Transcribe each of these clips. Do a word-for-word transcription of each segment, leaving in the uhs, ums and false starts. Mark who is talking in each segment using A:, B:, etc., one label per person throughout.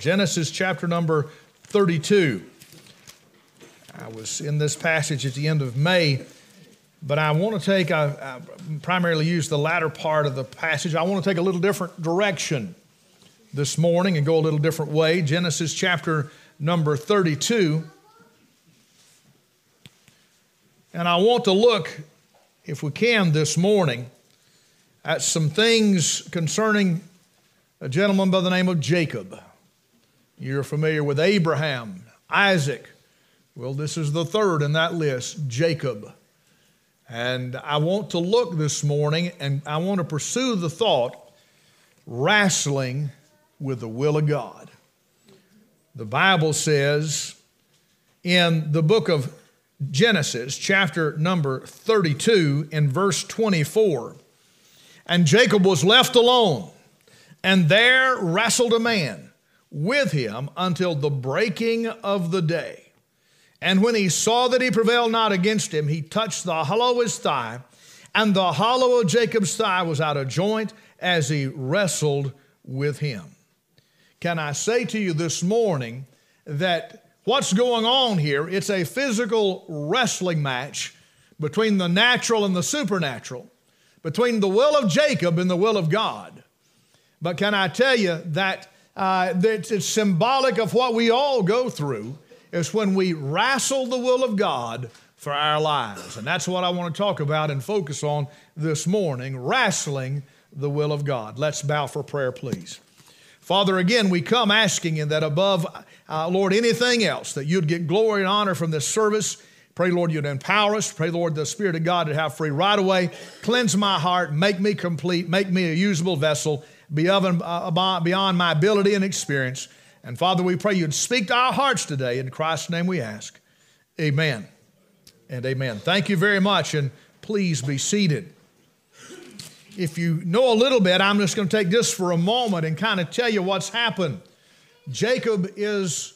A: Genesis chapter number thirty-two. I was in this passage at the end of May, but I want to take, I, I primarily use the latter part of the passage. I want to take a little different direction this morning and go a little different way. Genesis chapter number thirty-two. And I want to look, if we can this morning, at some things concerning a gentleman by the name of Jacob. You're familiar with Abraham, Isaac. Well, this is the third in that list, Jacob. And I want to look this morning and I want to pursue the thought, wrestling with the will of God. The Bible says in the book of Genesis, chapter number thirty-two, in verse twenty-four, and Jacob was left alone, and there wrestled a man with him until the breaking of the day. And when he saw that he prevailed not against him, he touched the hollow of his thigh, and the hollow of Jacob's thigh was out of joint as he wrestled with him. Can I say to you this morning that what's going on here, it's a physical wrestling match between the natural and the supernatural, between the will of Jacob and the will of God. But can I tell you that uh, that it's symbolic of what we all go through is when we wrestle the will of God for our lives. And that's what I want to talk about and focus on this morning, wrestling the will of God. Let's bow for prayer, please. Father, again, we come asking you that above, uh, Lord, anything else, that you'd get glory and honor from this service. Pray, Lord, you'd empower us. Pray, Lord, the Spirit of God to have free right away. Cleanse my heart, make me complete, make me a usable vessel beyond, uh, beyond my ability and experience. And Father, we pray you'd speak to our hearts today. In Christ's name we ask. Amen and amen. Thank you very much, and please be seated. If you know a little bit, I'm just going to take this for a moment and kind of tell you what's happened. Jacob is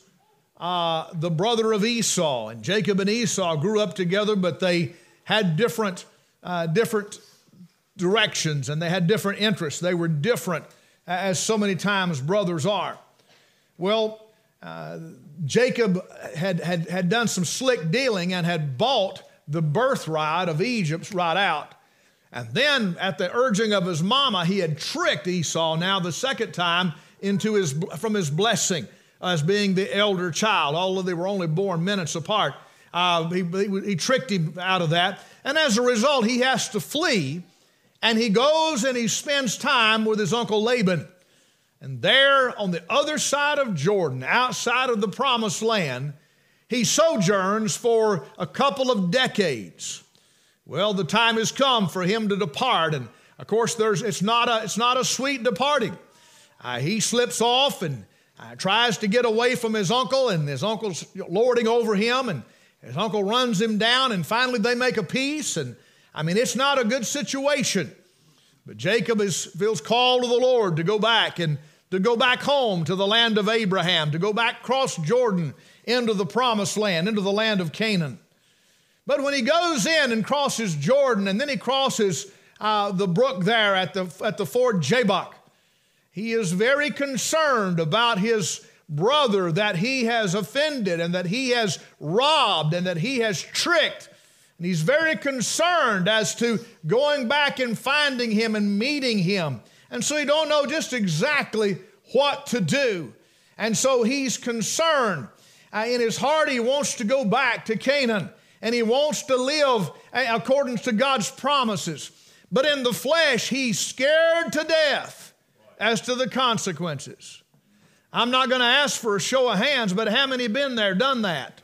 A: uh, the brother of Esau, and Jacob and Esau grew up together, but they had different, uh, different directions, and they had different interests. They were different, as so many times brothers are. Well, uh, Jacob had, had, had done some slick dealing and had bought the birthright of Egypt right out. And then at the urging of his mama, he had tricked Esau now the second time into his, from his blessing as being the elder child, although they were only born minutes apart. Uh, he, he, he tricked him out of that. And as a result, he has to flee. And he goes and he spends time with his uncle Laban. And there on the other side of Jordan, outside of the promised land, he sojourns for a couple of decades. Well, the time has come for him to depart, and of course, there's it's not a it's not a sweet departing. Uh, he slips off and uh, tries to get away from his uncle, and his uncle's lording over him, and his uncle runs him down, and finally they make a peace. And I mean, it's not a good situation. But Jacob is feels called to the Lord to go back and to go back home to the land of Abraham, to go back across Jordan into the promised land, into the land of Canaan. But when he goes in and crosses Jordan, and then he crosses uh, the brook there at the, at the ford Jabbok, he is very concerned about his brother that he has offended and that he has robbed and that he has tricked. And he's very concerned as to going back and finding him and meeting him. And so he don't know just exactly what to do. And so he's concerned. Uh, in his heart, he wants to go back to Canaan. And he wants to live according to God's promises. But in the flesh, he's scared to death as to the consequences. I'm not going to ask for a show of hands, but how many been there, done that?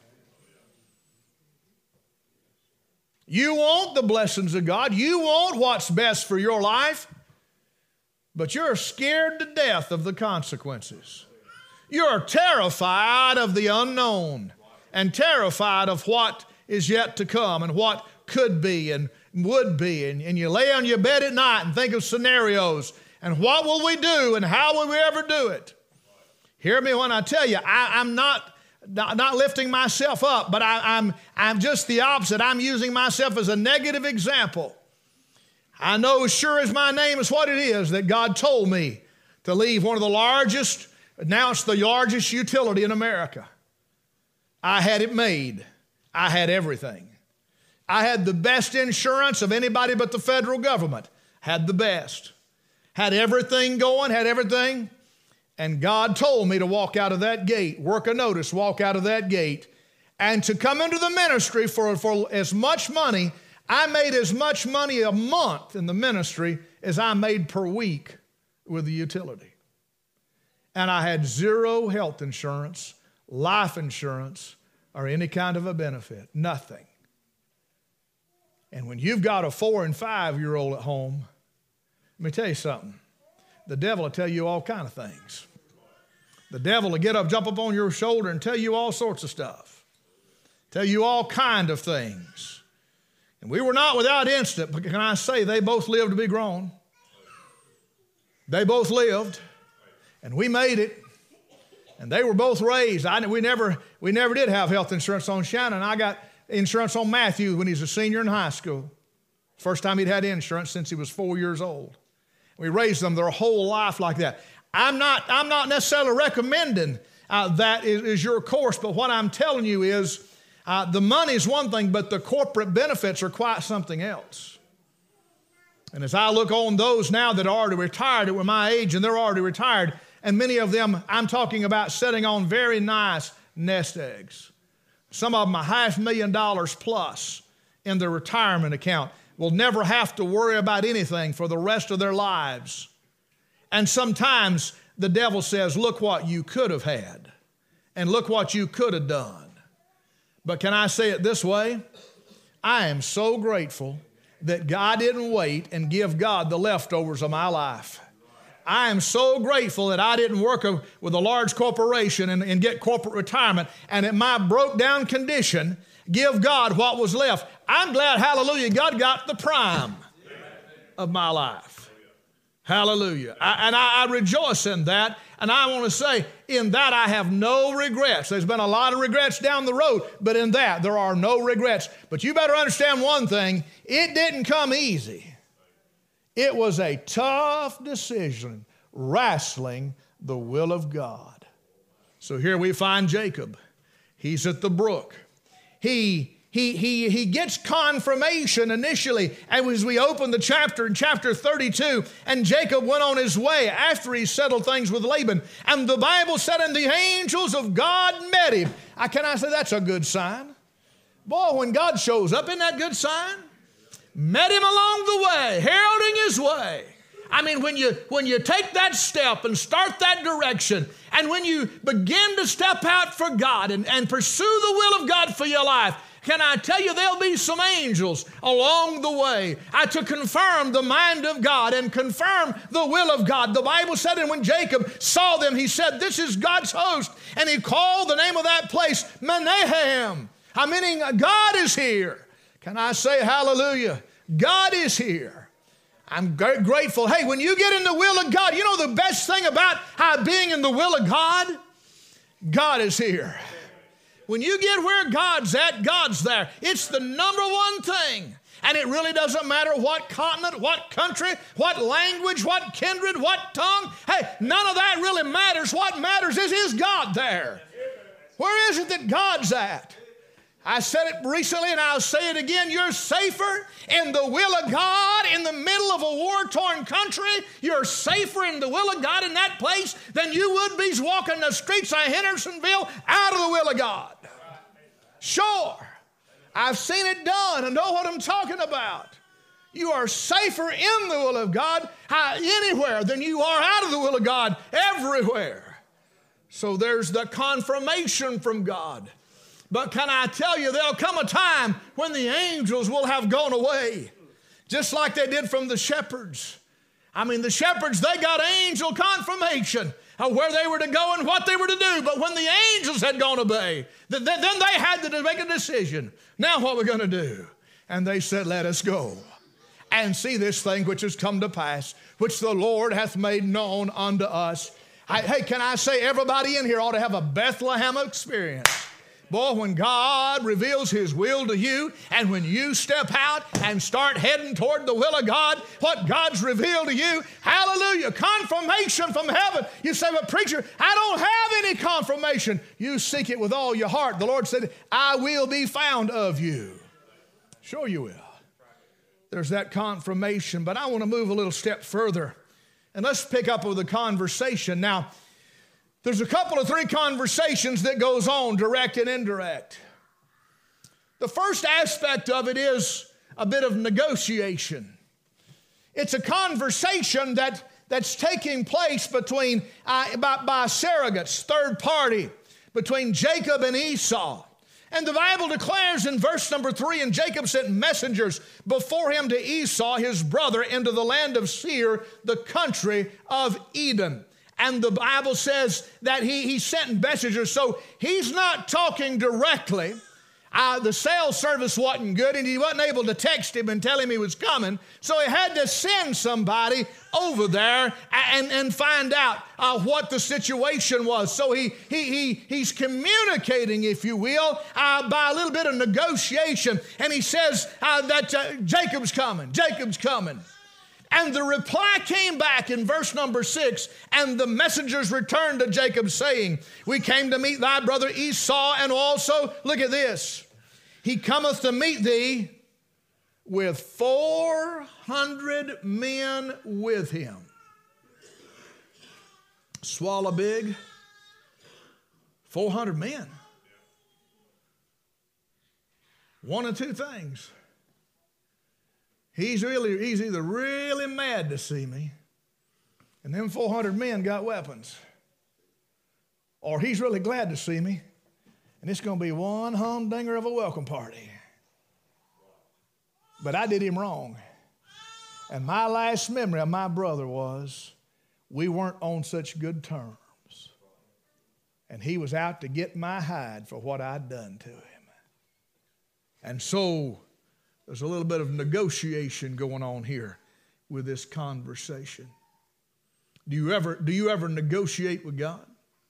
A: You want the blessings of God. You want what's best for your life. But you're scared to death of the consequences. You're terrified of the unknown and terrified of what is yet to come and what could be and would be. And, and you lay on your bed at night and think of scenarios and what will we do and how will we ever do it? Hear me when I tell you, I, I'm not, not, not lifting myself up, but I, I'm, I'm just the opposite. I'm using myself as a negative example. I know as sure as my name is what it is that God told me to leave one of the largest Now it's the largest utility in America. I had it made. I had everything. I had the best insurance of anybody but the federal government. Had the best. Had everything going, had everything. And God told me to walk out of that gate, work a notice, walk out of that gate, and to come into the ministry for, for as much money. I made as much money a month in the ministry as I made per week with the utility. And I had zero health insurance, life insurance, or any kind of a benefit. Nothing. And when you've got a four and five-year-old at home, let me tell you something. The devil will tell you all kind of things. The devil will get up, jump up on your shoulder and tell you all sorts of stuff. Tell you all kind of things. And we were not without incident, but can I say they both lived to be grown. They both lived, and we made it. And they were both raised. I, we, never, we never did have health insurance on Shannon. I got insurance on Matthew when he was a senior in high school. First time he'd had insurance since he was four years old. We raised them their whole life like that. I'm not, I'm not necessarily recommending uh, that is, is your course, but what I'm telling you is uh, the money is one thing, but the corporate benefits are quite something else. And as I look on those now that are already retired, that were my age, and they're already retired, and many of them, I'm talking about sitting on very nice nest eggs. Some of them a half million dollars plus in their retirement account, will never have to worry about anything for the rest of their lives. And sometimes the devil says, look what you could have had, and look what you could have done. But can I say it this way? I am so grateful that God didn't wait and give God the leftovers of my life. I am so grateful that I didn't work a, with a large corporation and, and get corporate retirement, and at my broke down condition, give God what was left. I'm glad, hallelujah, God got the prime of my life. Hallelujah. I, and I, I rejoice in that. And I want to say, in that I have no regrets. There's been a lot of regrets down the road, but in that there are no regrets. But you better understand one thing. It didn't come easy. It was a tough decision, wrestling the will of God. So here we find Jacob. He's at the brook. He, he, he, he gets confirmation initially as we open the chapter in chapter thirty-two, and Jacob went on his way after he settled things with Laban. And the Bible said, and the angels of God met him. I, can I say that's a good sign? Boy, when God shows up, isn't that a good sign? Met him along the way, heralding his way. I mean, when you, when you take that step and start that direction, and when you begin to step out for God and, and pursue the will of God for your life, can I tell you there'll be some angels along the way uh, to confirm the mind of God and confirm the will of God. The Bible said, and when Jacob saw them, he said, this is God's host. And he called the name of that place Menahem. I meaning God is here. Can I say hallelujah? God is here. I'm grateful. Hey, when you get in the will of God, you know the best thing about uh, being in the will of God? God is here. When you get where God's at, God's there. It's the number one thing. And it really doesn't matter what continent, what country, what language, what kindred, what tongue. Hey, none of that really matters. What matters is, is God there? Where is it that God's at? I said it recently and I'll say it again. You're safer in the will of God in the middle of a war-torn country. You're safer in the will of God in that place than you would be walking the streets of Hendersonville out of the will of God. Sure. I've seen it done and know what I'm talking about. You are safer in the will of God uh, anywhere than you are out of the will of God everywhere. So there's the confirmation from God. But can I tell you, there'll come a time when the angels will have gone away, just like they did from the shepherds. I mean, the shepherds, they got angel confirmation of where they were to go and what they were to do. But when the angels had gone away, then they had to make a decision. Now what we're going to do? And they said, let us go and see this thing which has come to pass, which the Lord hath made known unto us. I, hey, can I say everybody in here ought to have a Bethlehem experience? Boy, when God reveals His will to you, and when you step out and start heading toward the will of God, what God's revealed to you, hallelujah, confirmation from heaven. You say, but preacher, I don't have any confirmation. You seek it with all your heart. The Lord said, I will be found of you. Sure you will. There's that confirmation, but I want to move a little step further. And let's pick up with the conversation. Now, there's a couple of three conversations that goes on, direct and indirect. The first aspect of it is a bit of negotiation. It's a conversation that, that's taking place between, uh, by, by surrogates, third party, between Jacob and Esau. And the Bible declares in verse number three, and Jacob sent messengers before him to Esau, his brother, into the land of Seir, the country of Edom. And the Bible says that he, he sent messengers, so he's not talking directly. Uh, the cell service wasn't good, and he wasn't able to text him and tell him he was coming, so he had to send somebody over there and, and find out uh, what the situation was. So he, he, he, he's communicating, if you will, uh, by a little bit of negotiation, and he says uh, that uh, Jacob's coming, Jacob's coming. And the reply came back in verse number six, and the messengers returned to Jacob, saying, we came to meet thy brother Esau, and also, look at this, he cometh to meet thee with four hundred men with him. Swallow big, four hundred men. One of two things. He's really, he's either really mad to see me, and them four hundred men got weapons, or he's really glad to see me, and it's going to be one humdinger of a welcome party. But I did him wrong. And my last memory of my brother was we weren't on such good terms. And he was out to get my hide for what I'd done to him. And so there's a little bit of negotiation going on here with this conversation. Do you ever, do you ever negotiate with God?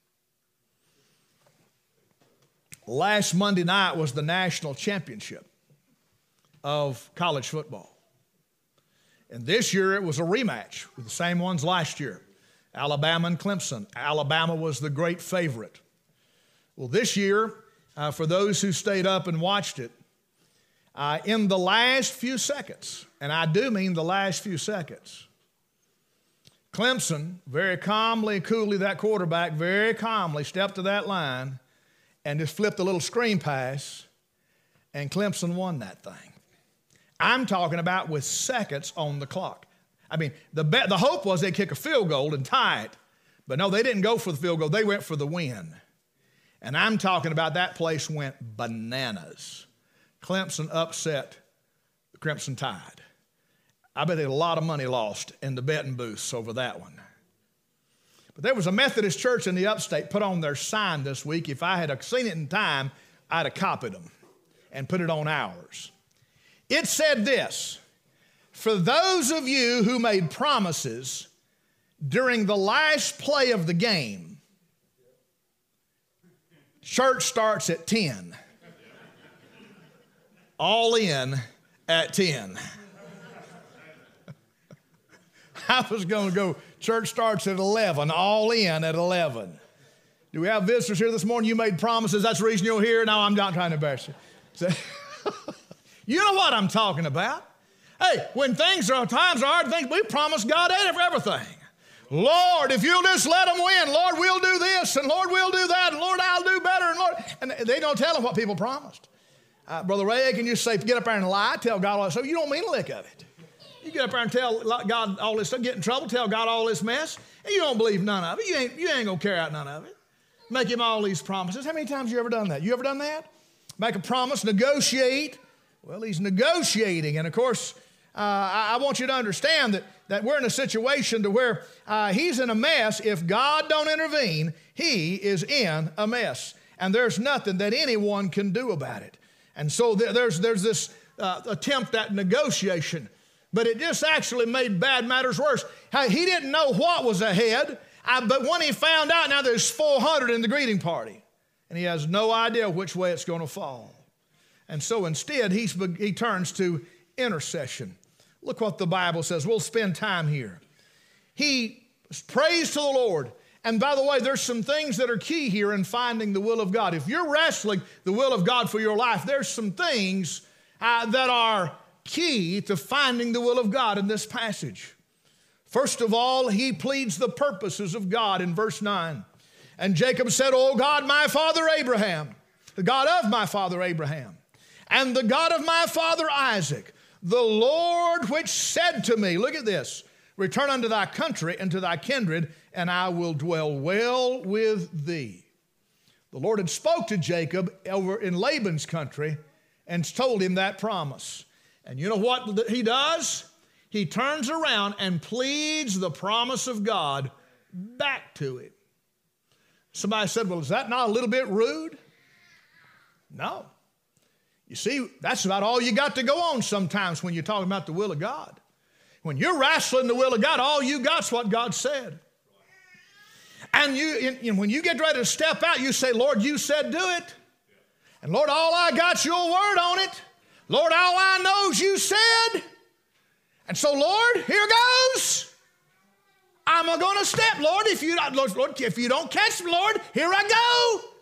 A: Last Monday night was the national championship of college football. And this year it was a rematch with the same ones last year. Alabama and Clemson. Alabama was the great favorite. Well, this year, uh, for those who stayed up and watched it, uh, in the last few seconds, and I do mean the last few seconds, Clemson, very calmly, coolly, that quarterback, very calmly stepped to that line and just flipped a little screen pass, and Clemson won that thing. I'm talking about with seconds on the clock. I mean, the, be- the hope was they'd kick a field goal and tie it. But no, they didn't go for the field goal. They went for the win. And I'm talking about that place went bananas. Clemson upset the Crimson Tide. I bet they had a lot of money lost in the betting booths over that one. But there was a Methodist church in the upstate put on their sign this week. If I had seen it in time, I'd have copied them and put it on ours. It said this: for those of you who made promises during the last play of the game, church starts at ten. All in at ten. I was going to go, church starts at eleven, all in at eleven. Do we have visitors here this morning? You made promises, that's the reason you're here? No, I'm not trying to embarrass you. So, you know what I'm talking about. Hey, when things are, times are hard, things, we promise God everything. Lord, if you'll just let them win, Lord, we'll do this, and Lord, we'll do that, and Lord, I'll do better, and Lord, and they don't tell them what people promised. Uh, Brother Ray, can you say, get up there and lie, tell God all this stuff? You don't mean a lick of it. You get up there and tell God all this stuff, get in trouble, tell God all this mess, and you don't believe none of it. You ain't, you ain't going to carry out none of it. Make him all these promises. How many times have you ever done that? You ever done that? Make a promise, negotiate. Well, he's negotiating. And, of course, uh, I, I want you to understand that, that we're in a situation to where uh, he's in a mess. If God don't intervene, he is in a mess. And there's nothing that anyone can do about it. And so there, there's, there's this uh, attempt at negotiation. But it just actually made bad matters worse. He didn't know what was ahead, but when he found out, now there's four hundred in the greeting party. and he has no idea which way it's going to fall. And so instead, he's, he turns to intercession. Look what the Bible says. We'll spend time here. He prays to the Lord. And by the way, there's some things that are key here in finding the will of God. If you're wrestling the will of God for your life, there's some things uh, that are key to finding the will of God in this passage. First of all, he pleads the purposes of God in verse nine. And Jacob said, O God, my father Abraham, the God of my father Abraham, and the God of my father Isaac, the Lord which said to me, look at this, return unto thy country and to thy kindred, and I will dwell well with thee. The Lord had spoke to Jacob over in Laban's country and told him that promise. And you know what he does? He turns around and pleads the promise of God back to him. Somebody said, well, is that not a little bit rude? No. You see, that's about all you got to go on sometimes when you're talking about the will of God. When you're wrestling the will of God, all you got's what God said. And you, and when you get ready to step out, you say, Lord, you said do it. And Lord, all I got's your word on it. Lord, all I know's you said. And so, Lord, here goes. I'm going to step, Lord. If you, Lord, Lord, if you don't catch me, Lord, here I go.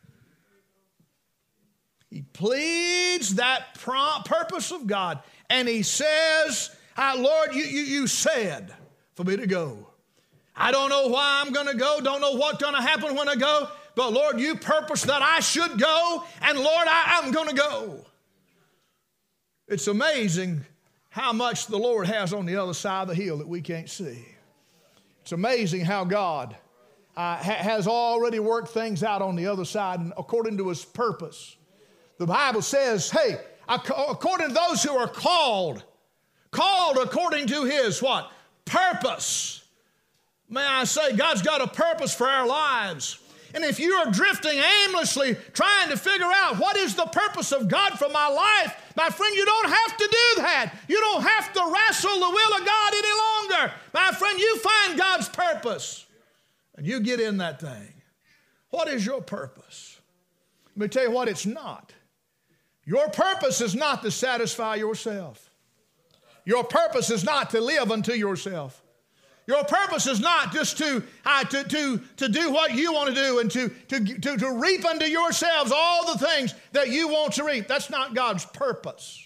A: He pleads that purpose of God. And he says, ah, Lord, you, you, you said for me to go. I don't know why I'm going to go. Don't know what's going to happen when I go. But, Lord, you purposed that I should go. And, Lord, I, I'm going to go. It's amazing how much the Lord has on the other side of the hill that we can't see. It's amazing how God uh, ha- has already worked things out on the other side and according to his purpose. The Bible says, hey, according to those who are called, called according to his what? Purpose. May I say, God's got a purpose for our lives. And if you are drifting aimlessly, trying to figure out what is the purpose of God for my life, my friend, you don't have to do that. You don't have to wrestle the will of God any longer. My friend, you find God's purpose and you get in that thing. What is your purpose? Let me tell you what it's not. Your purpose is not to satisfy yourself. Your purpose is not to live unto yourself. Your purpose is not just to, uh, to, to, to do what you want to do and to, to, to, to reap unto yourselves all the things that you want to reap. That's not God's purpose.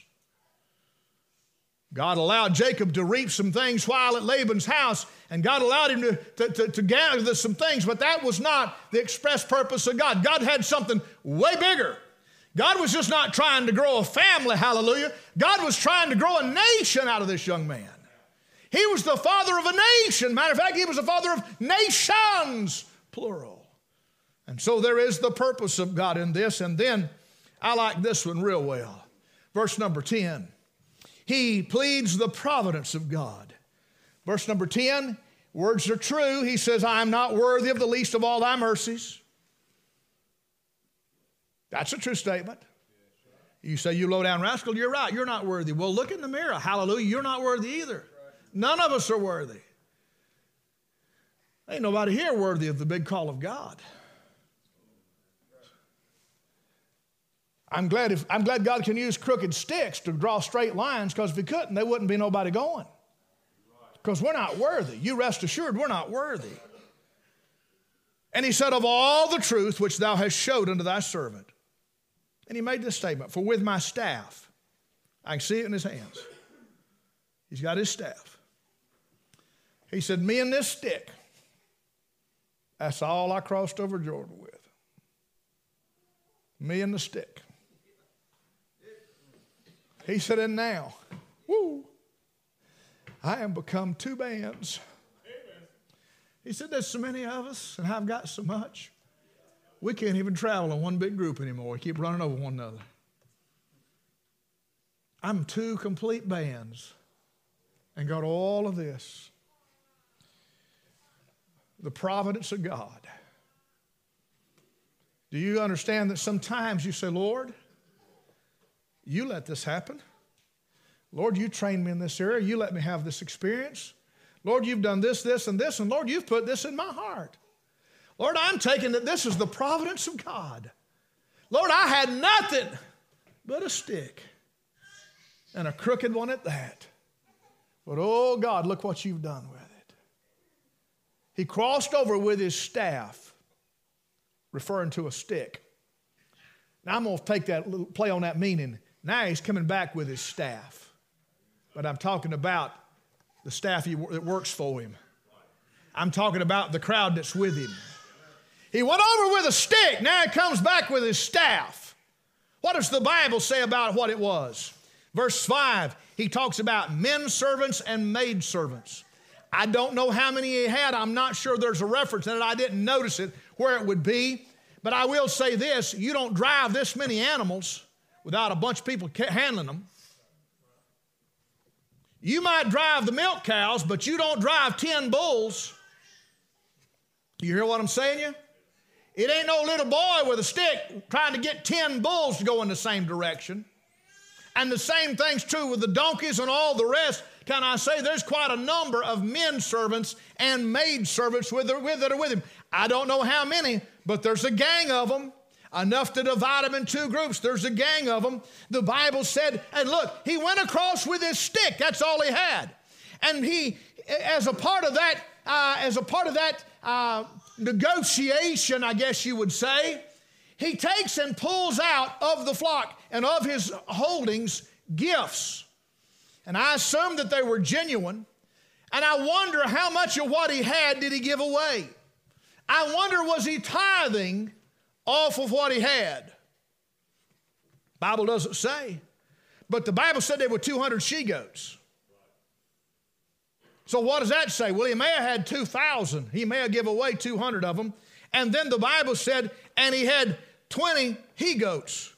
A: God allowed Jacob to reap some things while at Laban's house, and God allowed him to, to, to, to gather some things, but that was not the express purpose of God. God had something way bigger. God was just not trying to grow a family, hallelujah. God was trying to grow a nation out of this young man. He was the father of a nation. Matter of fact, he was the father of nations, plural. And so there is the purpose of God in this. And then I like this one real well. Verse number ten. He pleads the providence of God. Verse number ten, words are true. He says, I am not worthy of the least of all thy mercies. That's a true statement. You say, you low down rascal, you're right. You're not worthy. Well, look in the mirror. Hallelujah. You're not worthy either. None of us are worthy. Ain't nobody here worthy of the big call of God. I'm glad, if, I'm glad God can use crooked sticks to draw straight lines, because if he couldn't, there wouldn't be nobody going. Because we're not worthy. You rest assured we're not worthy. And he said, of all the truth which thou hast showed unto thy servant. And he made this statement, for with my staff, I can see it in his hands. He's got his staff. He said, me and this stick, that's all I crossed over Jordan with. Me and the stick. He said, and now, woo, I am become two bands. He said, there's so many of us, and I've got so much. We can't even travel in one big group anymore. We keep running over one another. I'm two complete bands and got all of this. The providence of God. Do you understand that sometimes you say, Lord, you let this happen. Lord, you trained me in this area. You let me have this experience. Lord, you've done this, this, and this. And Lord, you've put this in my heart. Lord, I'm taking that this is the providence of God. Lord, I had nothing but a stick, and a crooked one at that. But oh God, look what you've done with it. He crossed over with his staff, referring to a stick. Now I'm going to take that little play on that meaning. Now he's coming back with his staff. But I'm talking about the staff he, that works for him. I'm talking about the crowd that's with him. He went over with a stick. Now he comes back with his staff. What does the Bible say about what it was? Verse five, he talks about men servants and maid servants. I don't know how many he had. I'm not sure there's a reference in it. I didn't notice it where it would be. But I will say this, you don't drive this many animals without a bunch of people handling them. You might drive the milk cows, but you don't drive ten bulls. You hear what I'm saying you? It ain't no little boy with a stick trying to get ten bulls to go in the same direction. And the same thing's true with the donkeys and all the rest. Can I say there's quite a number of men servants and maid servants with, with, that are with him. I don't know how many, but there's a gang of them. Enough to divide them in two groups. There's a gang of them. The Bible said, and look, he went across with his stick. That's all he had. And he, as a part of that, uh, as a part of that uh, negotiation, I guess you would say, he takes and pulls out of the flock and of his holdings gifts. And I assume that they were genuine. And I wonder how much of what he had did he give away? I wonder, was he tithing off of what he had? Bible doesn't say. But the Bible said there were two hundred she-goats. So what does that say? Well, he may have had two thousand. He may have given away two hundred of them. And then the Bible said, and he had twenty he-goats.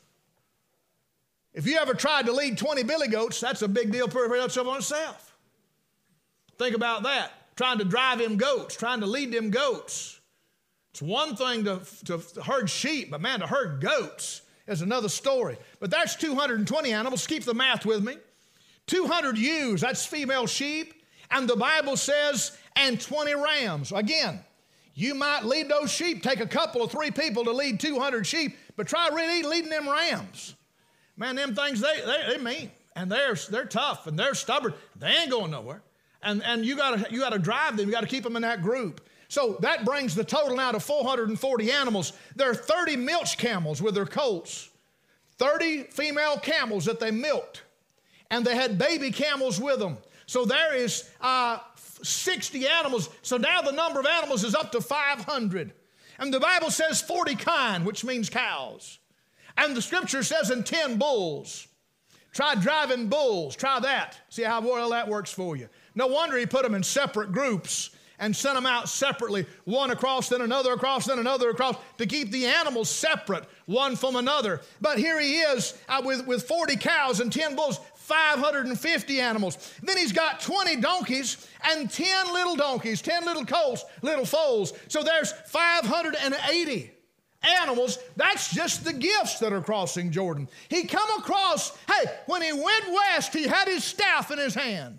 A: If you ever tried to lead twenty billy goats, that's a big deal pretty much on itself. Think about that. Trying to drive them goats, trying to lead them goats. It's one thing to, to herd sheep, but man, to herd goats is another story. But that's two hundred twenty animals. Keep the math with me. two hundred ewes, that's female sheep. And the Bible says, and twenty rams. Again, you might lead those sheep, take a couple or three people to lead two hundred sheep, but try really leading them rams. Man, them things, they, they, they mean, and they're, they're tough, and they're stubborn. They ain't going nowhere. And, and you gotta, you gotta drive them. You gotta keep them in that group. So that brings the total now to four hundred forty animals. There are thirty milch camels with their colts. thirty female camels that they milked. And they had baby camels with them. So there is uh, sixty animals. So now the number of animals is up to five hundred. And the Bible says forty kine, which means cows. And the scripture says in ten bulls. Try driving bulls. Try that. See how well that works for you. No wonder he put them in separate groups and sent them out separately, one across, then another across, then another across, to keep the animals separate, one from another. But here he is uh, with, with forty cows and ten bulls, five hundred fifty animals. Then he's got twenty donkeys and ten little donkeys, ten little colts, little foals. So there's five hundred eighty animals. That's just the gifts that are crossing Jordan. He come across, hey, when he went west, he had his staff in his hand.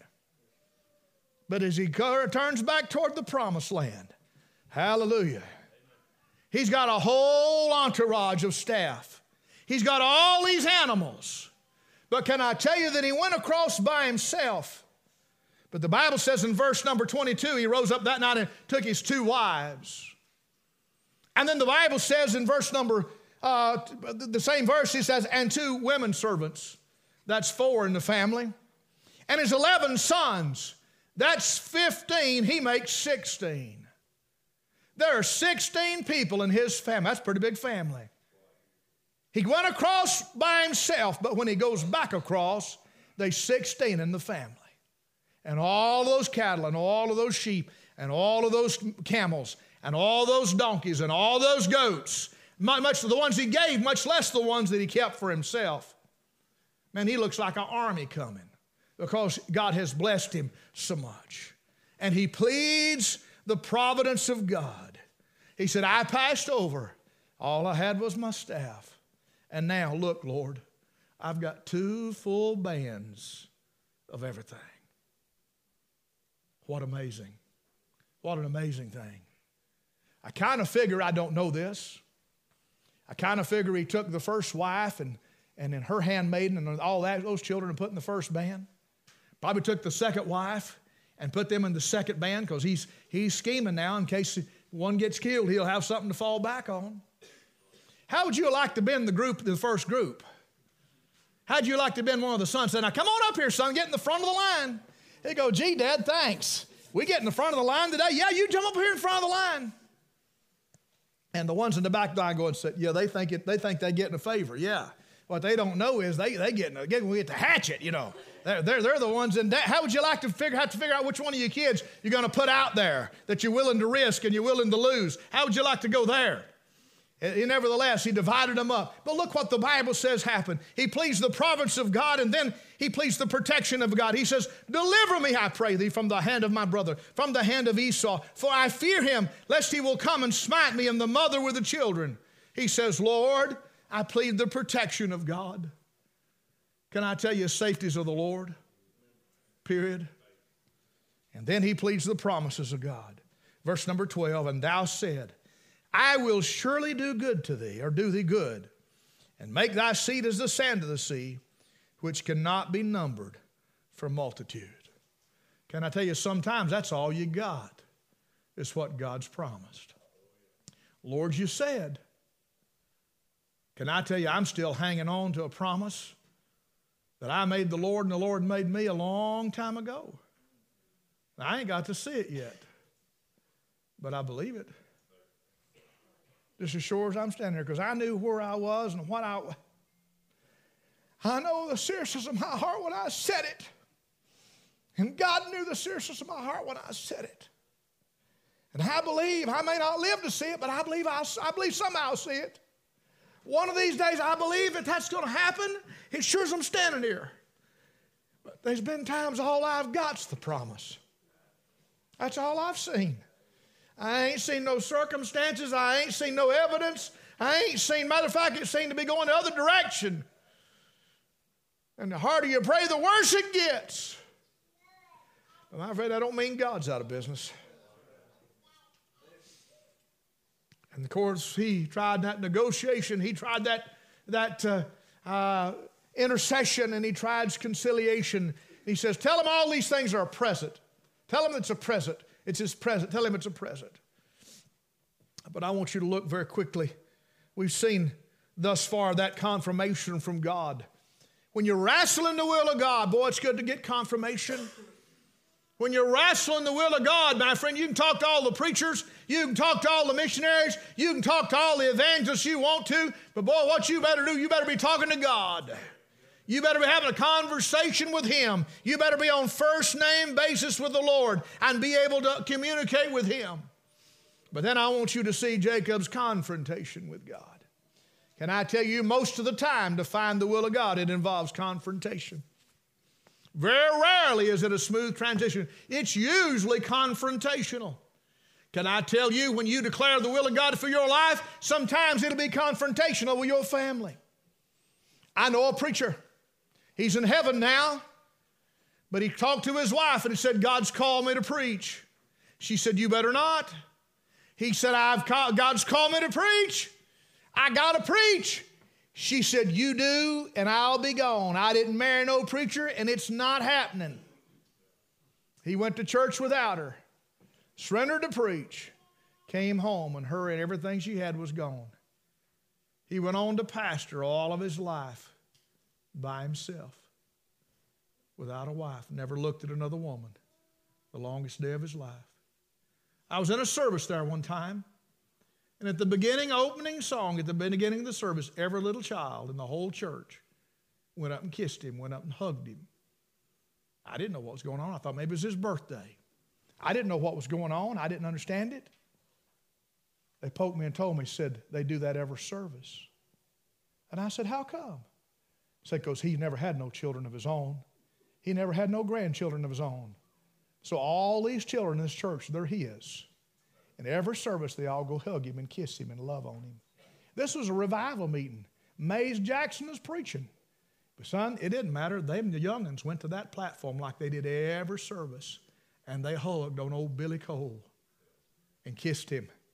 A: But as he turns back toward the promised land, hallelujah, he's got a whole entourage of staff. He's got all these animals. But can I tell you that he went across by himself? But the Bible says in verse number twenty-two, he rose up that night and took his two wives. And then the Bible says in verse number, uh, the same verse, he says, and two women servants. That's four in the family. And his eleven sons. That's fifteen, he makes sixteen. There are sixteen people in his family. That's a pretty big family. He went across by himself, but when he goes back across, there's sixteen in the family. And all those cattle and all of those sheep and all of those camels and all those donkeys and all those goats, much the ones he gave, much less the ones that he kept for himself. Man, he looks like an army coming, because God has blessed him so much. And he pleads the providence of God. He said, I passed over. All I had was my staff. And now, look, Lord, I've got two full bands of everything. What amazing. What an amazing thing. I kind of figure, I don't know this, I kind of figure he took the first wife and, and then her handmaiden and all that, those children and put in the first band. Probably took the second wife and put them in the second band because he's, he's scheming now in case one gets killed, he'll have something to fall back on. How would you like to be in the group, the first group? How'd you like to be in one of the sons? Say, now come on up here, son, get in the front of the line. They go, gee, Dad, thanks. We get in the front of the line today? Yeah, you jump up here in front of the line. And the ones in the back line go and say, yeah, they think it, they think they're getting a favor. Yeah. What they don't know is they they get again we get the hatchet, you know. They're, they're, they're the ones in that. How would you like to figure have to figure out which one of your kids you're going to put out there that you're willing to risk and you're willing to lose? How would you like to go there? And nevertheless, he divided them up. But look what the Bible says happened. He pleased the providence of God, and then he pleased the protection of God. He says, deliver me, I pray thee, from the hand of my brother, from the hand of Esau, for I fear him, lest he will come and smite me and the mother with the children. He says, Lord, I plead the protection of God. Can I tell you, safeties of the Lord? Period. And then he pleads the promises of God. Verse number twelve, and thou said, I will surely do good to thee, or do thee good, and make thy seed as the sand of the sea, which cannot be numbered for multitude. Can I tell you, sometimes that's all you got, is what God's promised. Lord, you said. Can I tell you, I'm still hanging on to a promise that I made the Lord and the Lord made me a long time ago. I ain't got to see it yet, but I believe it. Just as sure as I'm standing there, because I knew where I was and what I... I know the seriousness of my heart when I said it. And God knew the seriousness of my heart when I said it. And I believe, I may not live to see it, but I believe I'll, I believe somehow I'll see it. One of these days, I believe that that's going to happen. It sure as I'm standing here. But there's been times all I've got's the promise. That's all I've seen. I ain't seen no circumstances. I ain't seen no evidence. I ain't seen, matter of fact, it seemed to be going the other direction. And the harder you pray, the worse it gets. But I'm afraid I don't mean God's out of business. And of course, he tried that negotiation. He tried that, that uh, uh, intercession, and he tried conciliation. He says, tell him all these things are a present. Tell him it's a present. It's his present. Tell him it's a present. But I want you to look very quickly. We've seen thus far that confirmation from God. When you're wrestling the will of God, boy, it's good to get confirmation. When you're wrestling the will of God, my friend, you can talk to all the preachers, you can talk to all the missionaries, you can talk to all the evangelists you want to, but boy, what you better do, you better be talking to God. You better be having a conversation with him. You better be on first name basis with the Lord and be able to communicate with him. But then I want you to see Jacob's confrontation with God. Can I tell you, most of the time to find the will of God, it involves confrontation. Very rarely is it a smooth transition. It's usually confrontational. Can I tell you, when you declare the will of God for your life, sometimes it'll be confrontational with your family. I know a preacher. He's in heaven now, but he talked to his wife and he said, God's called me to preach. She said, you better not. He said, I've called, God's called me to preach. I got to preach. She said, you do, and I'll be gone. I didn't marry no preacher, and it's not happening. He went to church without her, surrendered to preach, came home, and her and everything she had was gone. He went on to pastor all of his life by himself, without a wife, never looked at another woman, the longest day of his life. I was in a service there one time, and at the beginning, opening song, at the beginning of the service, every little child in the whole church went up and kissed him, went up and hugged him. I didn't know what was going on. I thought maybe it was his birthday. I didn't know what was going on. I didn't understand it. They poked me and told me, said, they do that every service. And I said, how come? He said, because he never had no children of his own. He never had no grandchildren of his own. So all these children in this church, they're his. In every service, they all go hug him and kiss him and love on him. This was a revival meeting. Mays Jackson was preaching. But son, it didn't matter. Them, the young'uns, went to that platform like they did every service, and they hugged on old Billy Cole and kissed him,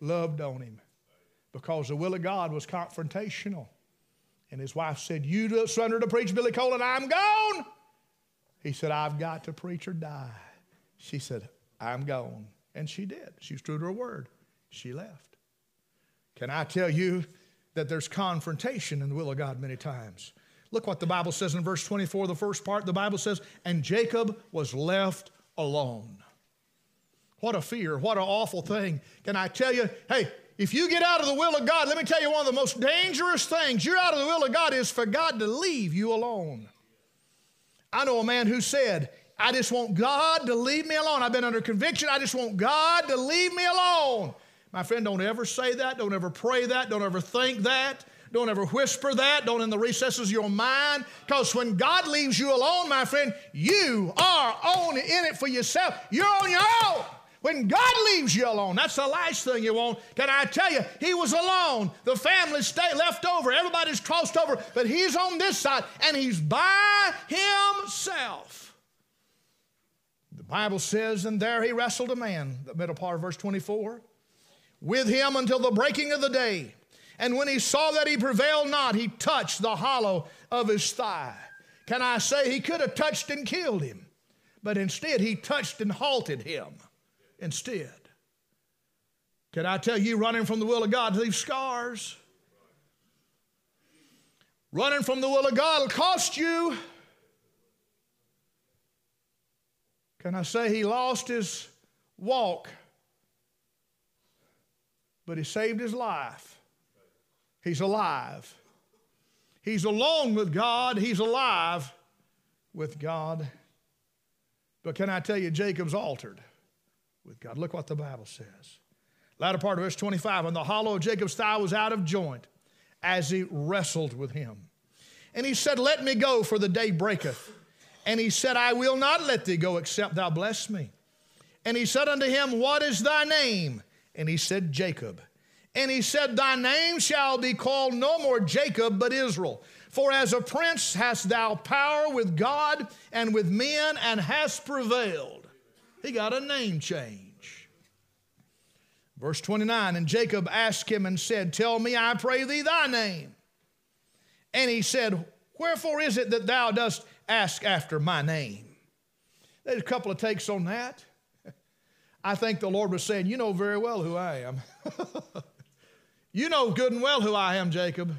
A: loved on him because the will of God was confrontational. And his wife said, you surrender to preach, Billy Cole, and I'm gone. He said, I've got to preach or die. She said, I'm gone. And she did. She was true to her word. She left. Can I tell you that there's confrontation in the will of God many times? Look what the Bible says in verse twenty-four, the first part. The Bible says, and Jacob was left alone. What a fear. What an awful thing. Can I tell you, hey, if you get out of the will of God, let me tell you one of the most dangerous things, you're out of the will of God, is for God to leave you alone. I know a man who said, I just want God to leave me alone. I've been under conviction. I just want God to leave me alone. My friend, don't ever say that. Don't ever pray that. Don't ever think that. Don't ever whisper that. Don't in the recesses of your mind. Because when God leaves you alone, my friend, you are on in it for yourself. You're on your own. When God leaves you alone, that's the last thing you want. Can I tell you, he was alone. The family stayed left over. Everybody's crossed over. But he's on this side, and he's by himself. The Bible says, and there he wrestled a man, the middle part of verse twenty-four, with him until the breaking of the day. And when he saw that he prevailed not, he touched the hollow of his thigh. Can I say he could have touched and killed him, but instead he touched and halted him instead. Can I tell you, running from the will of God leaves scars. Running from the will of God will cost you. Can I say he lost his walk, but he saved his life. He's alive. He's alone with God. He's alive with God. But can I tell you, Jacob's altered with God. Look what the Bible says. Latter part of verse twenty-five, and the hollow of Jacob's thigh was out of joint as he wrestled with him. And he said, let me go, for the day breaketh. And he said, I will not let thee go, except thou bless me. And he said unto him, what is thy name? And he said, Jacob. And he said, thy name shall be called no more Jacob, but Israel. For as a prince hast thou power with God and with men, and hast prevailed. He got a name change. Verse twenty-nine, and Jacob asked him and said, tell me, I pray thee, thy name. And he said, wherefore is it that thou dost ask after my name? There's a couple of takes on that. I think the Lord was saying, you know very well who I am. You know good and well who I am, Jacob.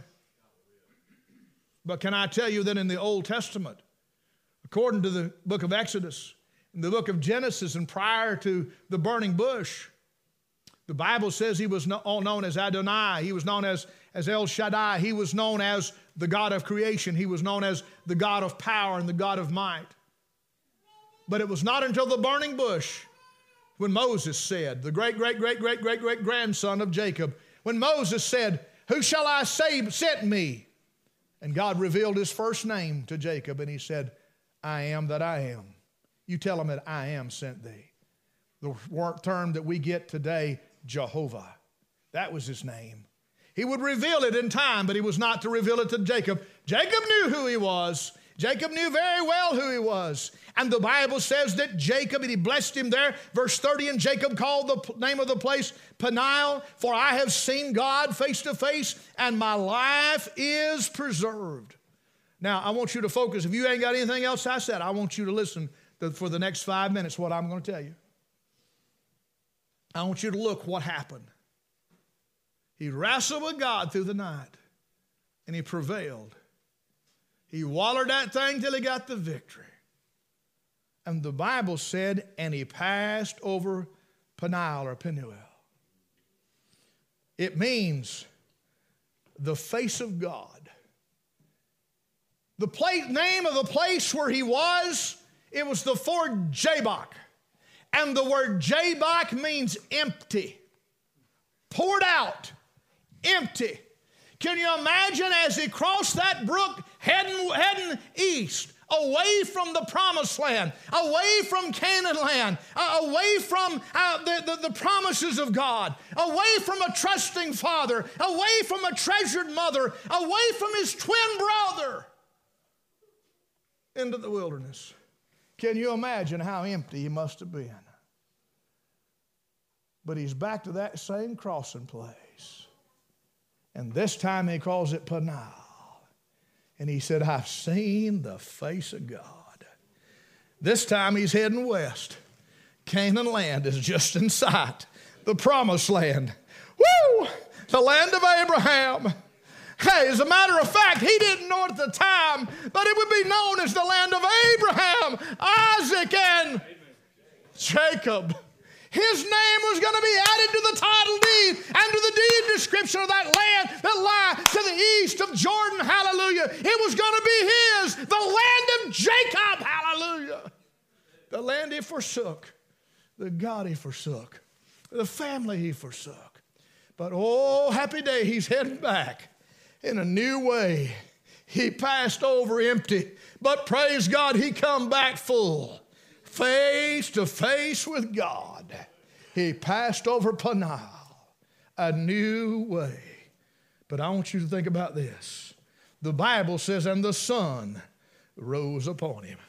A: But can I tell you that in the Old Testament, according to the book of Exodus, in the book of Genesis, and prior to the burning bush, the Bible says he was known as Adonai. He was known as, as El Shaddai. He was known as the God of creation. He was known as the God of power and the God of might. But it was not until the burning bush when Moses said, the great, great, great, great, great, great grandson of Jacob, when Moses said, who shall I say sent me? And God revealed his first name to Jacob, and he said, I am that I am. You tell him that I am sent thee. The term that we get today, Jehovah. That was his name. He would reveal it in time, but he was not to reveal it to Jacob. Jacob knew who he was. Jacob knew very well who he was. And the Bible says that Jacob, and he blessed him there. Verse thirty, and Jacob called the name of the place Peniel, for I have seen God face to face, and my life is preserved. Now, I want you to focus. If you ain't got anything else I said, I want you to listen to, for the next five minutes what I'm going to tell you. I want you to look what happened. He wrestled with God through the night, and he prevailed. He wallered that thing till he got the victory. And the Bible said, and he passed over Peniel or Peniel. It means the face of God. The place, name of the place where he was, it was the ford Jabbok. And the word Jabbok means empty. Poured out. Empty. Can you imagine as he crossed that brook heading, heading east, away from the promised land, away from Canaan land, uh, away from uh, the, the, the promises of God, away from a trusting father, away from a treasured mother, away from his twin brother, into the wilderness. Can you imagine how empty he must have been? But he's back to that same crossing place. And this time he calls it Peniel. And he said, I've seen the face of God. This time he's heading west. Canaan land is just in sight. The promised land. Woo! The land of Abraham. Hey, as a matter of fact, he didn't know it at the time, but it would be known as the land of Abraham, Isaac, and Jacob. His name was going to be added to the title deed and to the deed description of that land that lay to the east of Jordan. Hallelujah. It was going to be his, the land of Jacob. Hallelujah. The land he forsook, the God he forsook, the family he forsook. But oh, happy day, he's heading back in a new way. He passed over empty, but praise God, he come back full. Face to face with God. He passed over Peniel, a new way. But I want you to think about this. The Bible says, and the sun rose upon him.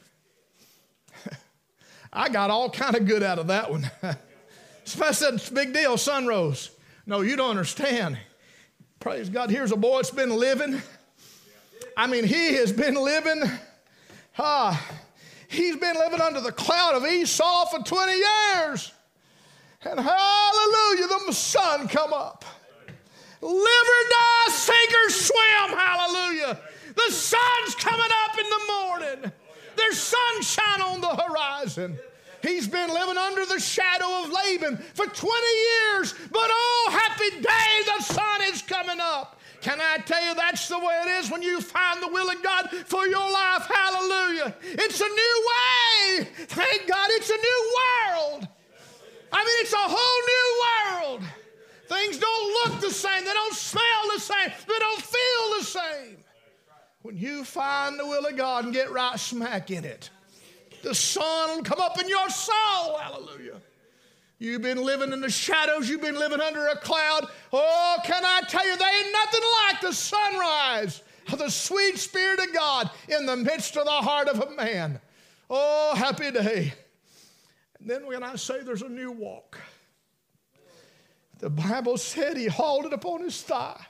A: I got all kind of good out of that one. I said, it's a big deal, sun rose. No, you don't understand. Praise God, here's a boy that's been living. I mean, he has been living, ah, he's been living under the cloud of Esau for twenty years. And hallelujah, the sun come up. Live or die, sink or swim, hallelujah. The sun's coming up in the morning. There's sunshine on the horizon. He's been living under the shadow of Laban for twenty years, but oh, happy day, the sun is coming up. Can I tell you that's the way it is when you find the will of God for your life? Hallelujah. It's a new way. Thank God it's a new world. I mean, it's a whole new world. Things don't look the same. They don't smell the same. They don't feel the same. When you find the will of God and get right smack in it, the sun will come up in your soul. Hallelujah. You've been living in the shadows. You've been living under a cloud. Oh, can I tell you, there ain't nothing like the sunrise of the sweet Spirit of God in the midst of the heart of a man. Oh, happy day. And then when I say there's a new walk, the Bible said he hauled it upon his thigh.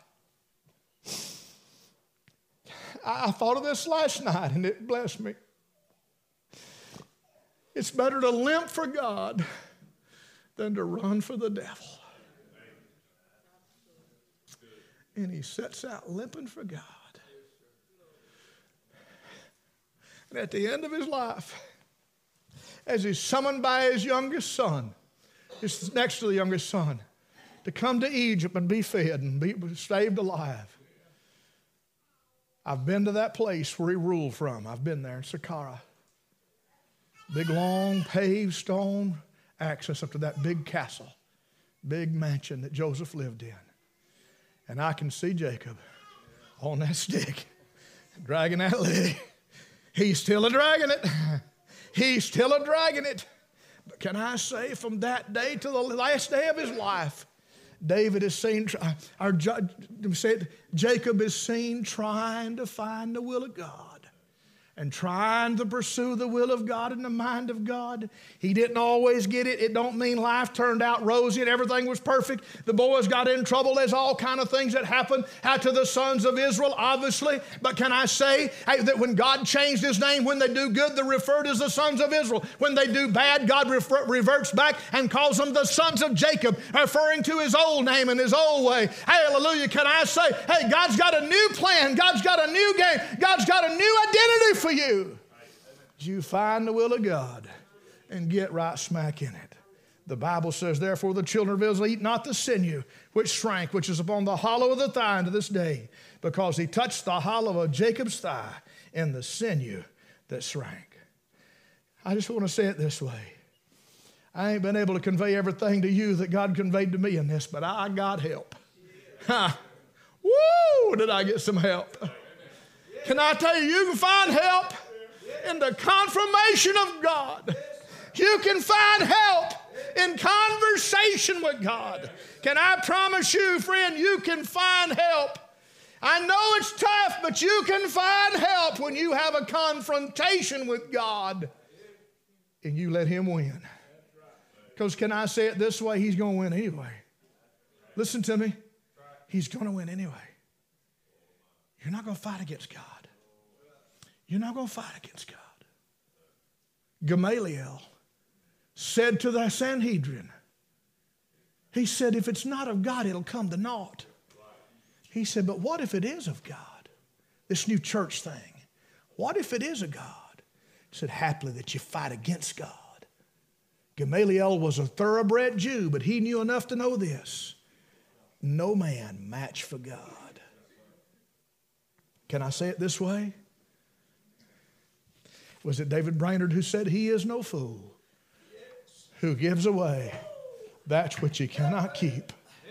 A: I thought of this last night and it blessed me. It's better to limp for God than to run for the devil. And he sets out limping for God. And at the end of his life, as he's summoned by his youngest son, he's next to the youngest son, to come to Egypt and be fed and be saved alive. I've been to that place where he ruled from. I've been there in Saqqara. Big, long, paved stone access up to that big castle, big mansion that Joseph lived in. And I can see Jacob on that stick, dragging that leg. He's still a-dragging it. He's still a-dragging it. But can I say, from that day to the last day of his life, David is seen, or said, Jacob is seen trying to find the will of God and trying to pursue the will of God and the mind of God. He didn't always get it. It don't mean life turned out rosy and everything was perfect. The boys got in trouble. There's all kind of things that happened out to the sons of Israel, obviously. But can I say hey, that when God changed his name, when they do good, they're referred as the sons of Israel. When they do bad, God refer, reverts back and calls them the sons of Jacob, referring to his old name and his old way. Hallelujah. Can I say, hey, God's got a new plan. God's got a new game. God's got a new identity for you. You find the will of God and get right smack in it. The Bible says, therefore the children of Israel eat not the sinew which shrank, which is upon the hollow of the thigh unto this day, because he touched the hollow of Jacob's thigh and the sinew that shrank. I just want to say it this way. I ain't been able to convey everything to you that God conveyed to me in this, but I got help. Ha! Woo! Did I get some help? Can I tell you, you can find help in the confirmation of God. You can find help in conversation with God. Can I promise you, friend, you can find help. I know it's tough, but you can find help when you have a confrontation with God and you let him win. Because can I say it this way? He's going to win anyway. Listen to me. He's going to win anyway. You're not going to fight against God. You're not going to fight against God. Gamaliel said to the Sanhedrin, he said, if it's not of God, it'll come to naught. He said, but what if it is of God? This new church thing. What if it is of God? He said, happily that you fight against God. Gamaliel was a thoroughbred Jew, but he knew enough to know this. No man match for God. Can I say it this way? Was it David Brainerd who said, he is no fool who gives away that which he cannot keep?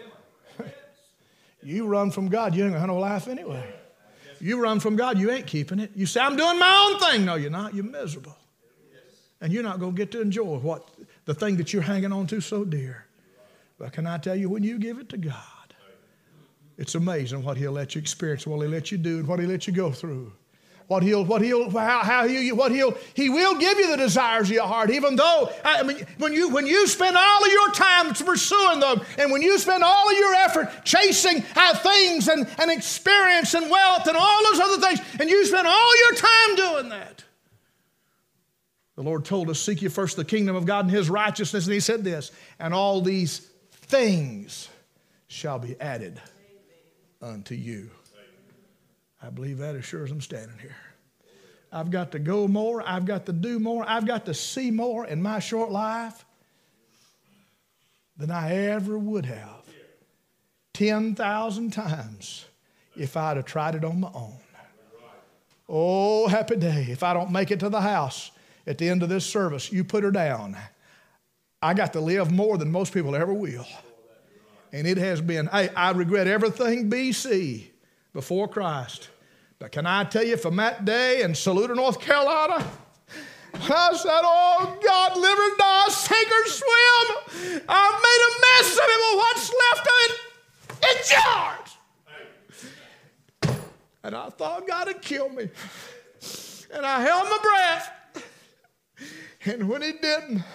A: You run from God, you ain't going to have no life anyway. You run from God, you ain't keeping it. You say, I'm doing my own thing. No, you're not. You're miserable. And you're not going to get to enjoy what the thing that you're hanging on to so dear. But can I tell you, when you give it to God, it's amazing what he'll let you experience, what he'll let you do, and what he'll let you go through. What he'll, what he'll, how, how he, what he'll, he will give you the desires of your heart, even though, I mean, when you, when you spend all of your time pursuing them, and when you spend all of your effort chasing out things and, and experience and wealth and all those other things, and you spend all your time doing that. The Lord told us, seek ye first the kingdom of God and his righteousness, and he said this, and all these things shall be added unto you. I believe that as sure as I'm standing here. I've got to go more. I've got to do more. I've got to see more in my short life than I ever would have ten thousand times if I'd have tried it on my own. Oh, happy day. If I don't make it to the house at the end of this service, you put her down. I got to live more than most people ever will. And it has been, I, I regret everything B C before Christ. But can I tell you, from that day in Saluda, North Carolina, I said, oh, God, live or die, sink or swim. I've made a mess of it, but what's left of it, it's yours. And I thought God had killed me. And I held my breath. And when he didn't,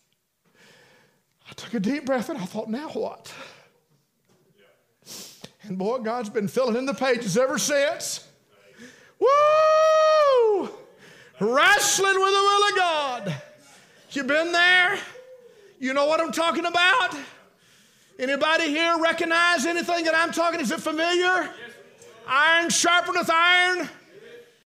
A: I took a deep breath and I thought, now what? And boy, God's been filling in the pages ever since. Woo! Wrestling with the will of God. You been there? You know what I'm talking about? Anybody here recognize anything that I'm talking? Is it familiar? Iron sharpeneth iron.